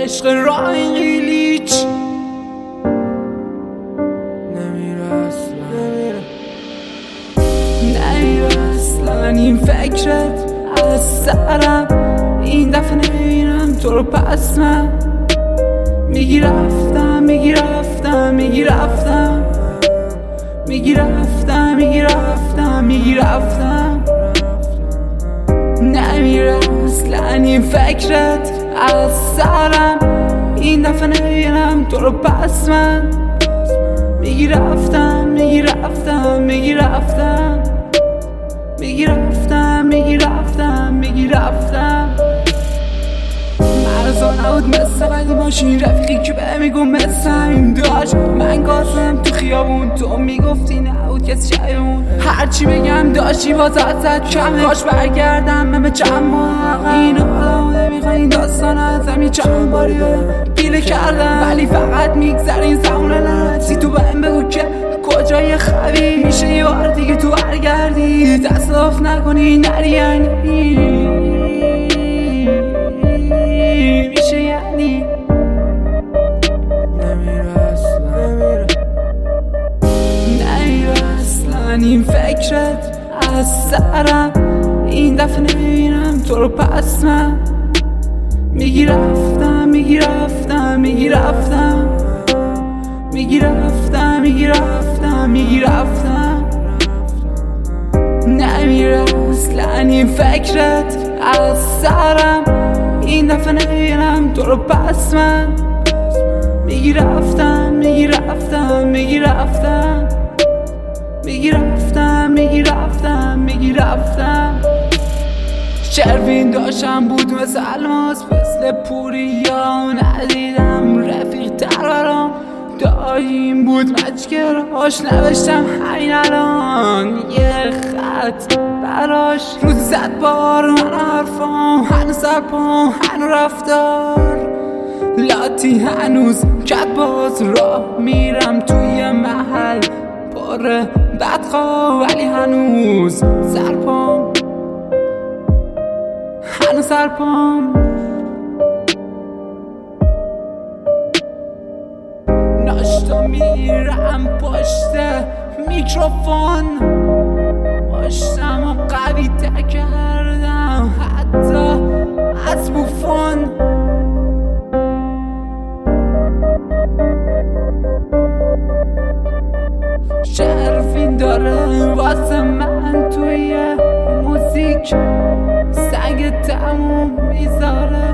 عشق راه قیلیچ نمیره اصلا این فکرت از سرم. این دفعه نمیرم تو رو پس من میگی رفتم نمیره اصلا این فکرت از سرم. این دفعه نمیرم تو رو پس من میگی رفتم مرزا نبود مثل ولی ماشین رفیقی که به میگو مثل همین داشت. من گازم تو خیابون تو میگفتی نبود کسی شایمون. هرچی بگم داشتی واسه کمه کاش برگردم به چند ماه این آدمو نمیخوای. این داستان ازم چند باری پیله کردم ولی فقط میگذر این زمونه نرسی. تو بهم بگو که کجای خوی میشه یه بار دیگه تو برگردی تصادف نکنی نری یعنی میشه یعنی نمیره اصلا این فکرت از سرم. این دفعه نمیبینم تو رو پس من میگی رفتم نمیره اصلا این فکرت از سرم. این دفعه نمیرم تو رو پس من میگی رفتم شروین داشتم بود مثل الماس مثل پوریا ندیدم رفیق تر برام داییم بود مجگرهاش نوشتم همین الان یه خط براش روز زد بار من حرفام هنوز سرپام هنوز رفتار لاتی هنوز کت باز راه میرم توی محل پر بدخواه ولی هنوز سرپام ناشتا میرم پشت میکروفون ماشتم و قوی تر کردم حتی از بوفون. شرفین داره واسه من توی موزیک سنگ تموم میذاره